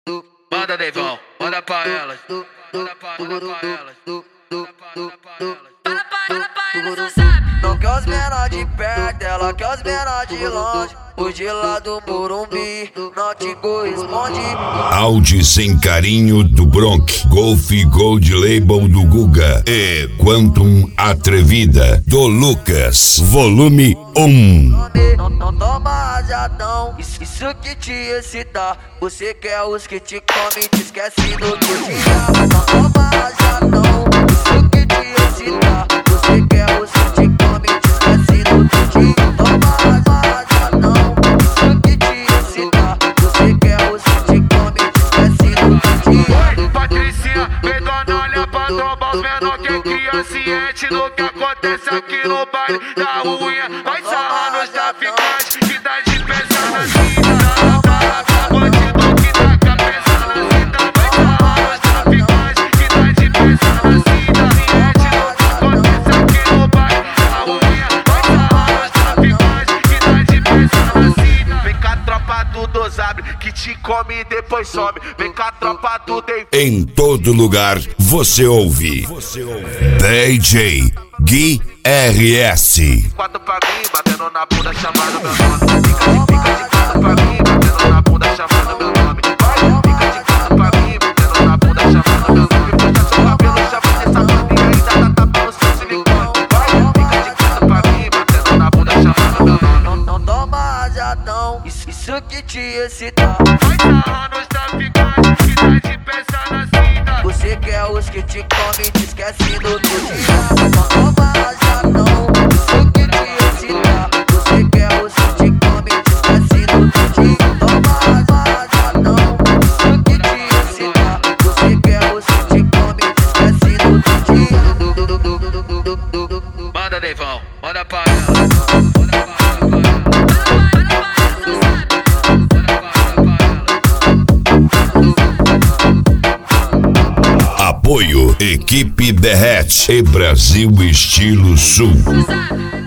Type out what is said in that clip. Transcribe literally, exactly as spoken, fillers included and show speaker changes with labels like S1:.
S1: Manda, Neivão, manda pra elas. Manda pra, manda pra elas. Manda pra, manda pra elas.
S2: Fala pra, fala pra elas no zap.
S3: Não quer os menor de perto, ela quer os menor de longe. Os de lá do Morumbi não te corresponde.
S4: Audi sem carinho do Bronx, Golf Gold Label do Guga e Quantum Atrevida do Lucas, volume um.
S3: Não, não toma rajadão, isso, isso que te excita. Você quer os que te comem, te esquece do que te dá. Não toma rajadão, isso que te excita. Você quer os que te comem, te esquece do que te dá. Toma rajadão, isso que te excita. Você quer os que te comem, te esquece do que te dá.
S1: Oi, Patricinha, vem dando olha pra trombar os menor que é cria ciente do que acontece aqui no baile da unha. Vai sarrar nos traficantes que dá de peça na cinta. Fala pra bandido que dá cabeça na cinta. Vai sarrar nos traficantes que dá de peça na cinta. Ciente do que acontece aqui no baile da unha. Vai sarrar nos traficantes que dá de peça na cinta. Vem cá, tropa do Dosabre que te come e depois some. Vem cá, tropa do Dei.
S4: Em todo lugar você ouve, você ouve. D J Gui R S.
S1: Quatro pra mim, batendo na bunda, chamando meu nome. Fica de, fica de quatro pra mim, batendo na bunda, chamando meu nome. Vai, fica de quatro pra mim, batendo na bunda, chamando meu nome. Puxa seu cabelo, chama de safado e ainda tá tapando seu silicone. Vai, fica de quatro pra mim, batendo na bunda, chamando meu nome.
S3: Não, não toma rajadão, isso, isso que te excita.
S1: Vai sarrar nos traficantes que dá de peça na cinta.
S3: Você quer os que te comem, te esquece do que te dá. Não toma rajadão, isso que te excita. Você quer os que te comem, te esquece do que te dá. Toma rajadão, isso que te excita. Você quer os que te comem, te esquece do que te dá.
S1: Manda, Neivão, manda pra ela. Manda pra ela.
S4: Apoio Equipe Derrete e Brasil Estilo Sul.
S2: No zap.